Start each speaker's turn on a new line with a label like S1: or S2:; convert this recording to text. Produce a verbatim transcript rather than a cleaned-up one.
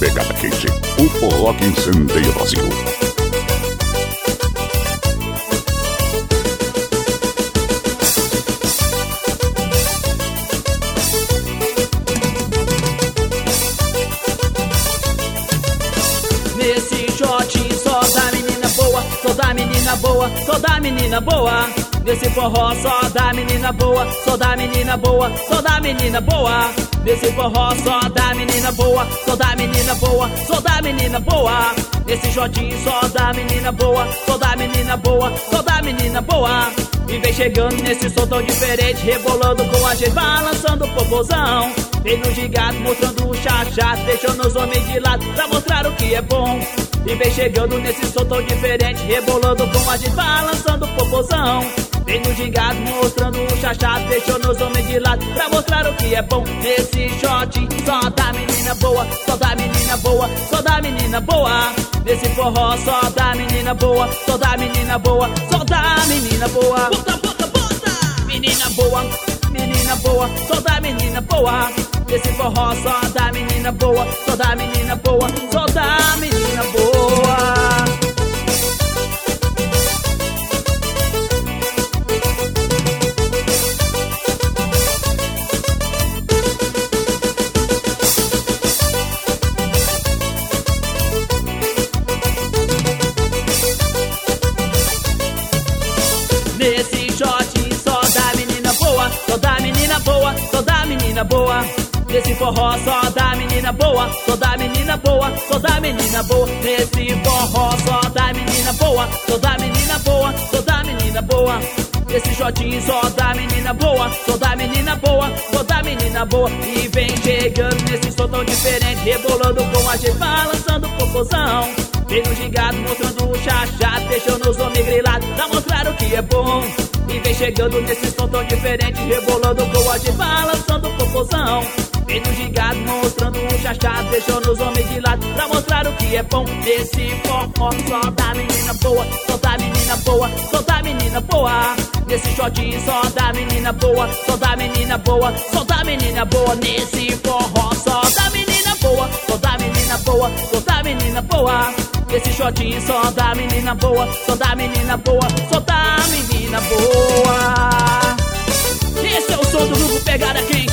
S1: Pegada quente, o forró que incendeia o Brasil.
S2: Nesse shot só da menina boa, só da menina boa, só da menina boa. Nesse forró só da menina boa, só da menina boa, só da menina boa. Nesse forró só da menina boa, só da menina boa, só da menina boa. Nesse shotinho só da menina boa, só da menina boa, só da menina boa. E vem chegando nesse som tão diferente, rebolando com a gente, balançando o popozão. Vem no gigado mostrando o chachá, deixando os homens de lado pra mostrar o que é bom. E vem chegando nesse som tão diferente, rebolando com a gente, balançando o popozão. Vem no gingado mostrando o chachá, deixando os homens de lado pra mostrar o que é bom. Nesse shot só da menina boa, só da menina boa, só da menina boa. Nesse forró só da menina boa, só da menina boa, só da menina boa. Bota, bota, bota! Menina boa, menina boa, só da menina boa. Nesse forró só da menina boa, só da menina boa, só da menina boa. Nesse shot só da menina boa, só da menina boa, só da menina boa. Nesse forró só da menina boa, só da menina boa, só da menina boa. Nesse forró só da menina boa, só da menina boa, só da menina boa. Nesse shotinho só da menina boa, só da menina boa, só da menina boa. E vem chegando nesse som tão diferente, rebolando com a gente, balançando o popozão. Vem no gingado mostrando o chachá, deixando os homens grilados pra mostrar o que é bom. E vem chegando nesse som tão diferente, rebolando com a gente, balançando o popozão. Vem no gingado mostrando o chachá, deixando os homens de lado pra mostrar o que é bom. Nesse forró só da menina boa, só da menina boa, só da menina boa. Nesse shotinho só da menina boa, só da menina boa, só da menina boa. Nesse forró só da menina boa, só da menina boa, só da menina boa. Nesse shotinho só da menina boa, só da menina boa, só da menina boa. Esse é o som do grupo Pegada Quente.